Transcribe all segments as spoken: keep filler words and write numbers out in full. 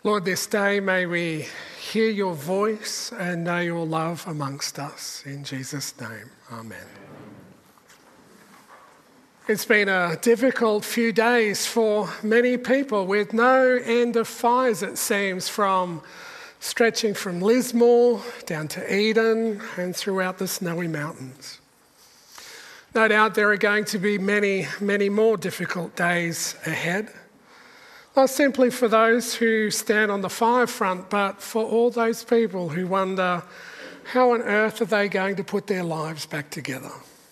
Lord, this day may we hear your voice and know your love amongst us. In Jesus' name, amen. It's been a difficult few days for many people with no end of fires, it seems, from stretching from Lismore down to Eden and throughout the snowy mountains. No doubt there are going to be many, many more difficult days ahead. Not simply for those who stand on the fire front, but for all those people who wonder, how on earth are they going to put their lives back together?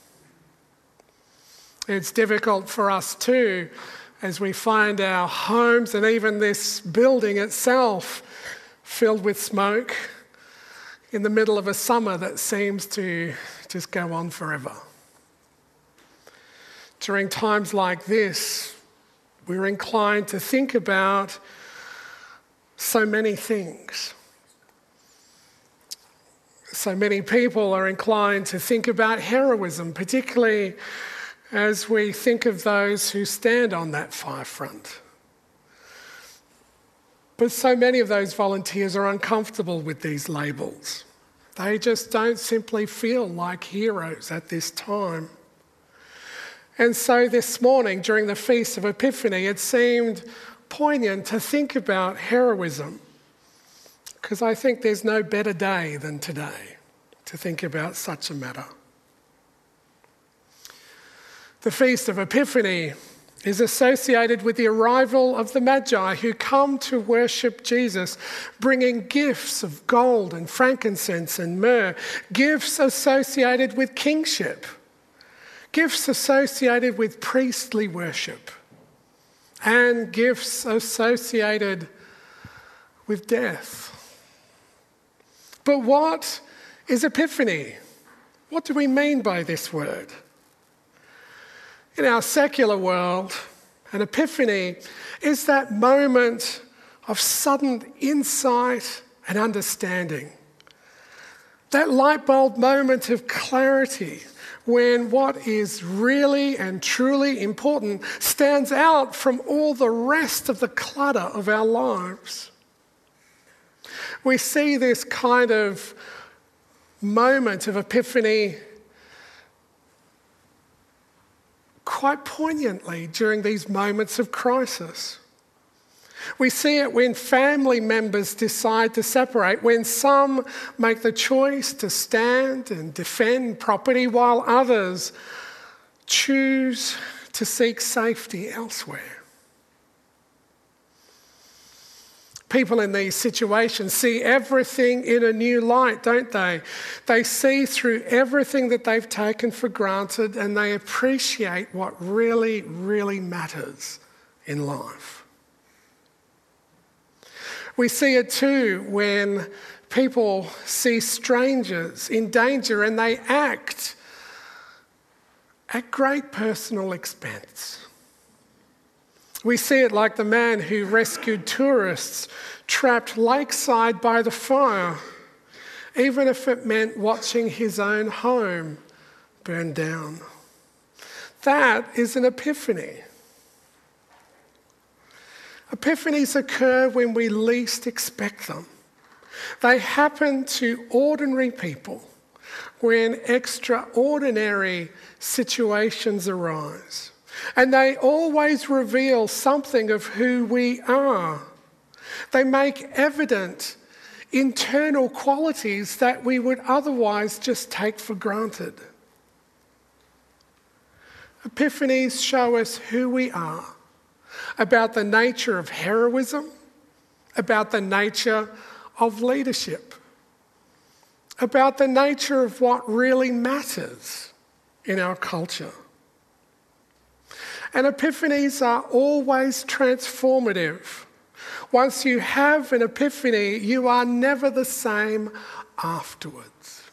It's difficult for us too, as we find our homes and even this building itself filled with smoke in the middle of a summer that seems to just go on forever. During times like this, we're inclined to think about so many things. So many people are inclined to think about heroism, particularly as we think of those who stand on that fire front. But so many of those volunteers are uncomfortable with these labels. They just don't simply feel like heroes at this time. And so this morning, during the Feast of Epiphany, it seemed poignant to think about heroism, because I think there's no better day than today to think about such a matter. The Feast of Epiphany is associated with the arrival of the Magi who come to worship Jesus, bringing gifts of gold and frankincense and myrrh, gifts associated with kingship, gifts associated with priestly worship, and gifts associated with death. But what is Epiphany? What do we mean by this word? In our secular world, an epiphany is that moment of sudden insight and understanding. That light bulb moment of clarity when what is really and truly important stands out from all the rest of the clutter of our lives. We see this kind of moment of epiphany quite poignantly during these moments of crisis. We see it when family members decide to separate, when some make the choice to stand and defend property while others choose to seek safety elsewhere. People in these situations see everything in a new light, don't they? They see through everything that they've taken for granted, and they appreciate what really, really matters in life. We see it too when people see strangers in danger and they act at great personal expense. We see it like the man who rescued tourists trapped lakeside by the fire, even if it meant watching his own home burn down. That is an epiphany. Epiphanies occur when we least expect them. They happen to ordinary people when extraordinary situations arise. And they always reveal something of who we are. They make evident internal qualities that we would otherwise just take for granted. Epiphanies show us who we are, about the nature of heroism, about the nature of leadership, about the nature of what really matters in our culture. And epiphanies are always transformative. Once you have an epiphany, you are never the same afterwards.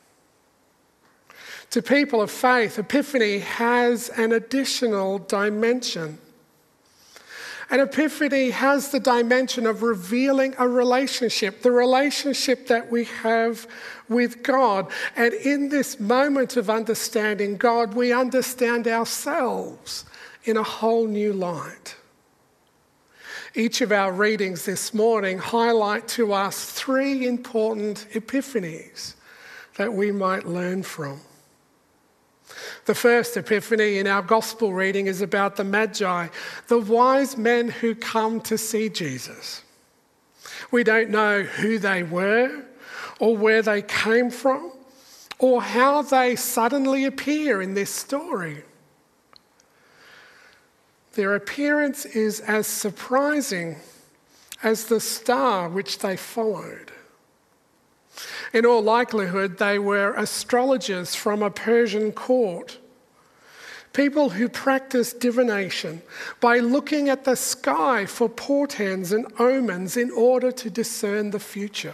To people of faith, epiphany has an additional dimension. An epiphany has the dimension of revealing a relationship, the relationship that we have with God. And in this moment of understanding God, we understand ourselves in a whole new light. Each of our readings this morning highlight to us three important epiphanies that we might learn from. The first epiphany in our gospel reading is about the Magi, the wise men who come to see Jesus. We don't know who they were or where they came from or how they suddenly appear in this story. Their appearance is as surprising as the star which they followed. In all likelihood, they were astrologers from a Persian court, people who practiced divination by looking at the sky for portents and omens in order to discern the future.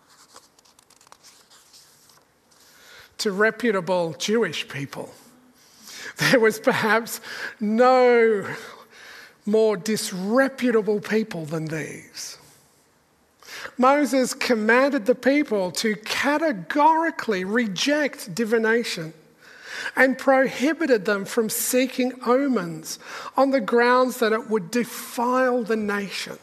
To reputable Jewish people, there was perhaps no more disreputable people than these. Moses commanded the people to categorically reject divination and prohibited them from seeking omens on the grounds that it would defile the nation.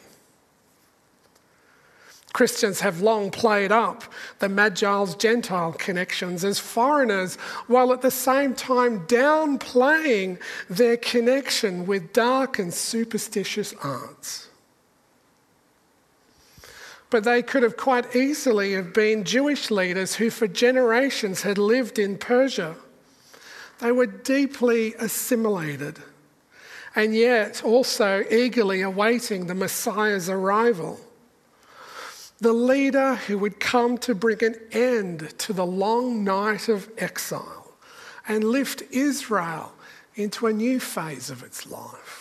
Christians have long played up the Magi's Gentile connections as foreigners, while at the same time downplaying their connection with dark and superstitious arts. But they could have quite easily have been Jewish leaders who for generations had lived in Persia. They were deeply assimilated and yet also eagerly awaiting the Messiah's arrival. The leader who would come to bring an end to the long night of exile and lift Israel into a new phase of its life.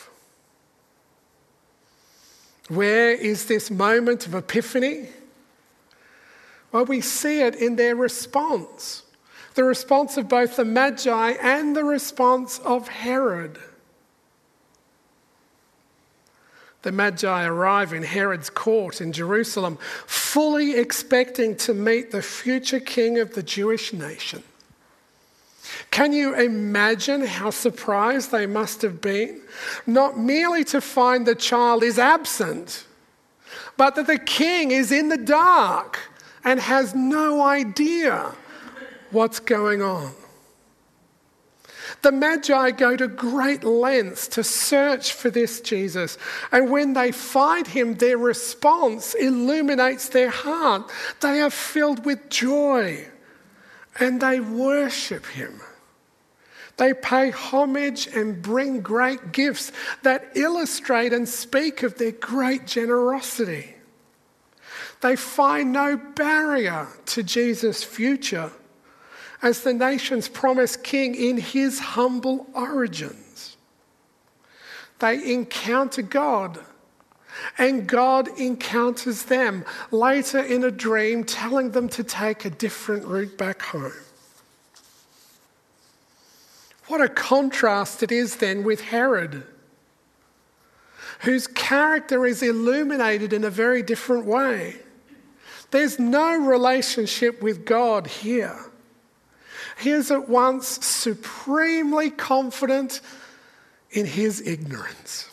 Where is this moment of epiphany? Well, we see it in their response. The response of both the Magi and the response of Herod. The Magi arrive in Herod's court in Jerusalem, fully expecting to meet the future king of the Jewish nation. Can you imagine how surprised they must have been? Not merely to find the child is absent, but that the king is in the dark and has no idea what's going on. The Magi go to great lengths to search for this Jesus, and when they find him, their response illuminates their heart. They are filled with joy and they worship him. They pay homage and bring great gifts that illustrate and speak of their great generosity. They find no barrier to Jesus' future as the nation's promised king in his humble origins. They encounter God, and God encounters them later in a dream, telling them to take a different route back home. What a contrast it is then with Herod, whose character is illuminated in a very different way. There's no relationship with God here. He is at once supremely confident in his ignorance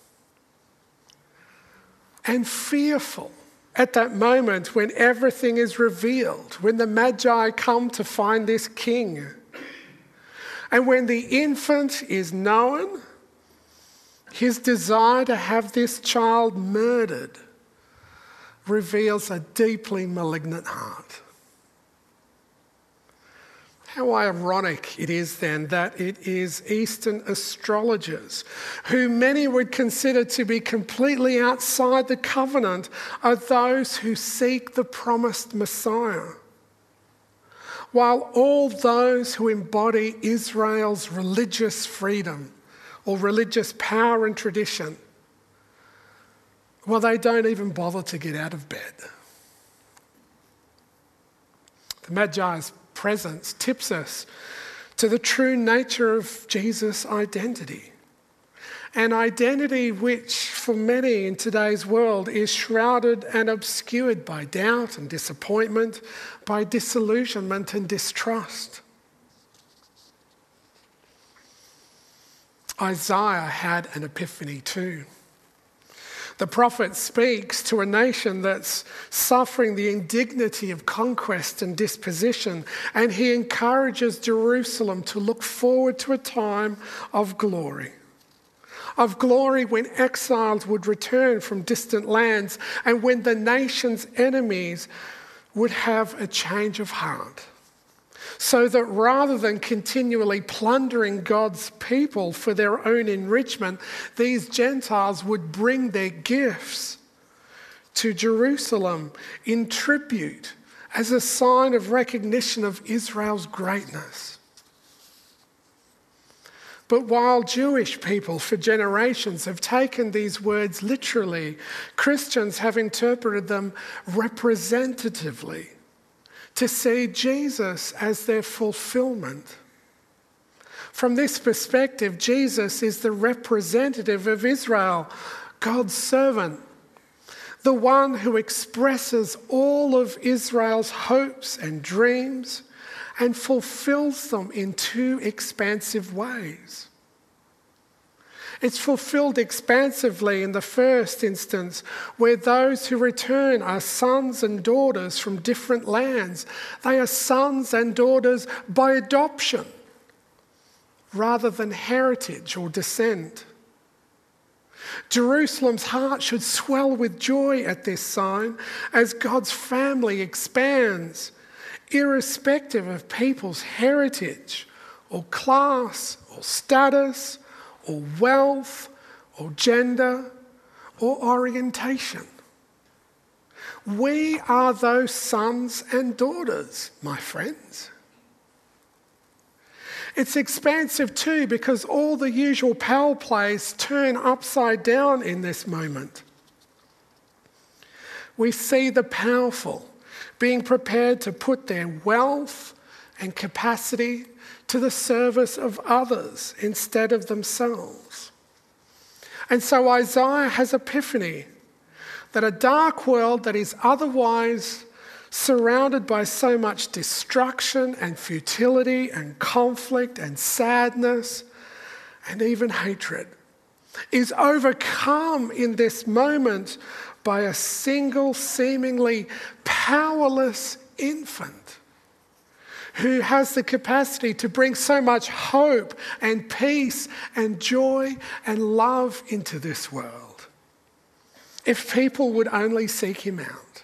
and fearful at that moment when everything is revealed, when the Magi come to find this king. And when the infant is known, his desire to have this child murdered reveals a deeply malignant heart. How ironic it is then that it is Eastern astrologers, who many would consider to be completely outside the covenant, are those who seek the promised Messiah, while all those who embody Israel's religious freedom or religious power and tradition, well, they don't even bother to get out of bed. The Magi's presence tips us to the true nature of Jesus' identity. An identity which, for many in today's world, is shrouded and obscured by doubt and disappointment, by disillusionment and distrust. Isaiah had an epiphany too. The prophet speaks to a nation that's suffering the indignity of conquest and dispossession, and he encourages Jerusalem to look forward to a time of glory. Of glory when exiles would return from distant lands and when the nation's enemies would have a change of heart. So that rather than continually plundering God's people for their own enrichment, these Gentiles would bring their gifts to Jerusalem in tribute as a sign of recognition of Israel's greatness. But while Jewish people for generations have taken these words literally, Christians have interpreted them representatively, to see Jesus as their fulfillment. From this perspective, Jesus is the representative of Israel, God's servant, the one who expresses all of Israel's hopes and dreams and fulfills them in two expansive ways. It's fulfilled expansively in the first instance, where those who return are sons and daughters from different lands. They are sons and daughters by adoption, rather than heritage or descent. Jerusalem's heart should swell with joy at this sign as God's family expands, irrespective of people's heritage or class or status or wealth or gender or orientation. We are those sons and daughters, my friends. It's expansive too because all the usual power plays turn upside down in this moment. We see the powerful being prepared to put their wealth and capacity to the service of others instead of themselves. And so Isaiah has epiphany that a dark world that is otherwise surrounded by so much destruction and futility and conflict and sadness and even hatred is overcome in this moment by a single seemingly powerless infant who has the capacity to bring so much hope and peace and joy and love into this world, if people would only seek him out.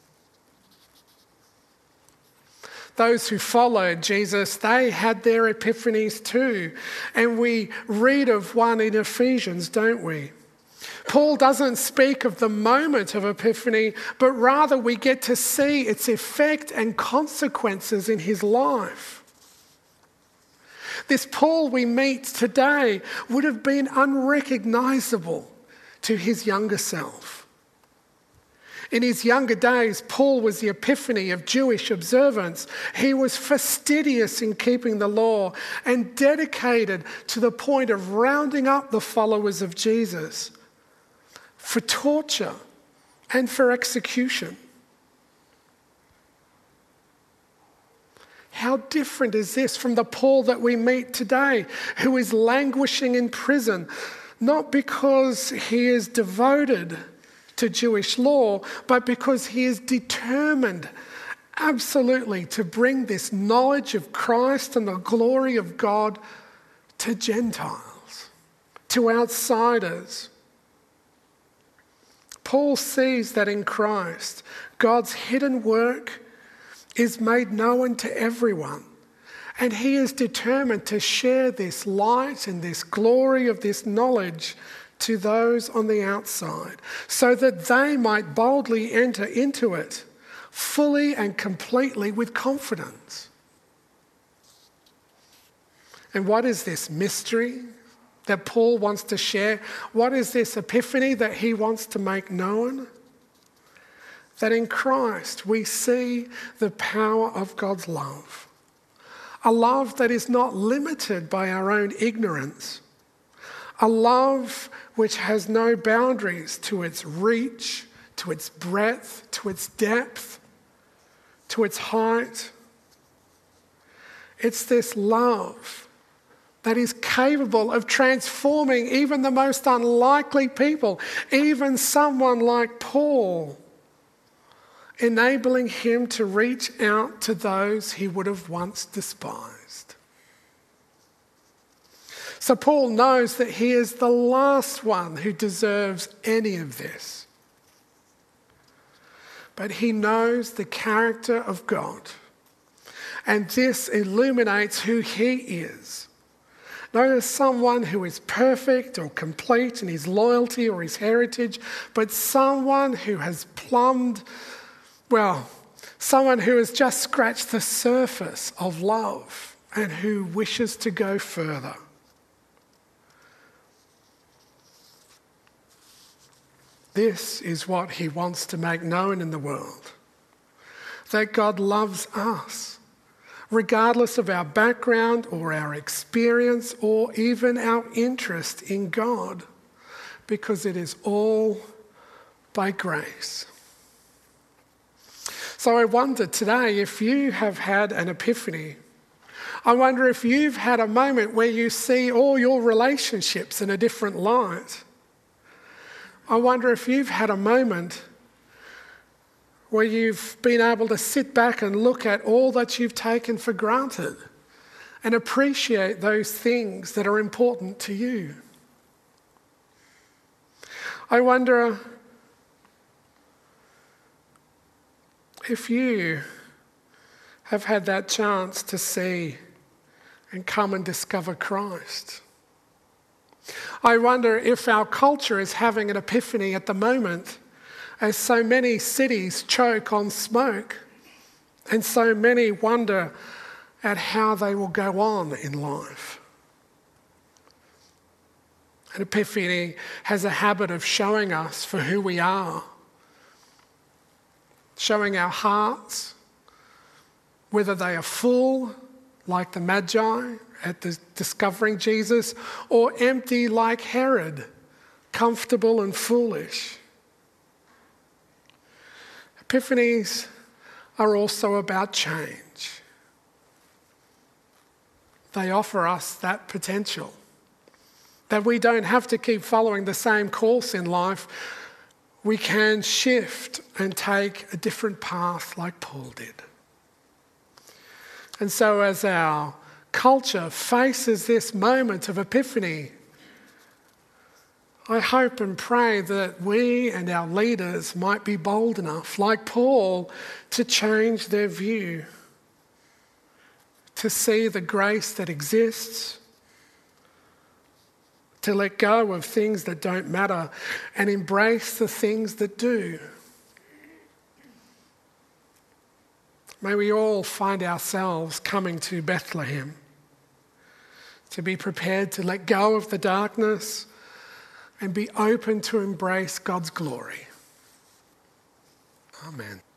Those who followed Jesus, they had their epiphanies too. And we read of one in Ephesians, don't we? Paul doesn't speak of the moment of epiphany, but rather we get to see its effect and consequences in his life. This Paul we meet today would have been unrecognizable to his younger self. In his younger days, Paul was the epiphany of Jewish observance. He was fastidious in keeping the law and dedicated to the point of rounding up the followers of Jesus for torture and for execution. How different is this from the Paul that we meet today, who is languishing in prison, not because he is devoted to Jewish law, but because he is determined absolutely to bring this knowledge of Christ and the glory of God to Gentiles, to outsiders. Paul sees that in Christ, God's hidden work is made known to everyone. And he is determined to share this light and this glory of this knowledge to those on the outside, so that they might boldly enter into it fully and completely with confidence. And what is this mystery that Paul wants to share? What is this epiphany that he wants to make known? That in Christ we see the power of God's love. A love that is not limited by our own ignorance. A love which has no boundaries to its reach, to its breadth, to its depth, to its height. It's this love that is capable of transforming even the most unlikely people, even someone like Paul, enabling him to reach out to those he would have once despised. So Paul knows that he is the last one who deserves any of this. But he knows the character of God, and this illuminates who he is. Not as someone who is perfect or complete in his loyalty or his heritage, but someone who has plumbed, well, someone who has just scratched the surface of love and who wishes to go further. This is what he wants to make known in the world, that God loves us, regardless of our background or our experience or even our interest in God, because it is all by grace. So I wonder today if you have had an epiphany. I wonder if you've had a moment where you see all your relationships in a different light. I wonder if you've had a moment where you've been able to sit back and look at all that you've taken for granted and appreciate those things that are important to you. I wonder if you have had that chance to see and come and discover Christ. I wonder if our culture is having an epiphany at the moment, as so many cities choke on smoke and so many wonder at how they will go on in life. An epiphany has a habit of showing us for who we are, showing our hearts, whether they are full, like the Magi at the discovering Jesus, or empty like Herod, comfortable and foolish. Epiphanies are also about change. They offer us that potential, that we don't have to keep following the same course in life. We can shift and take a different path like Paul did. And so as our culture faces this moment of epiphany, I hope and pray that we and our leaders might be bold enough, like Paul, to change their view, to see the grace that exists, to let go of things that don't matter and embrace the things that do. May we all find ourselves coming to Bethlehem, to be prepared to let go of the darkness and be open to embrace God's glory. Amen.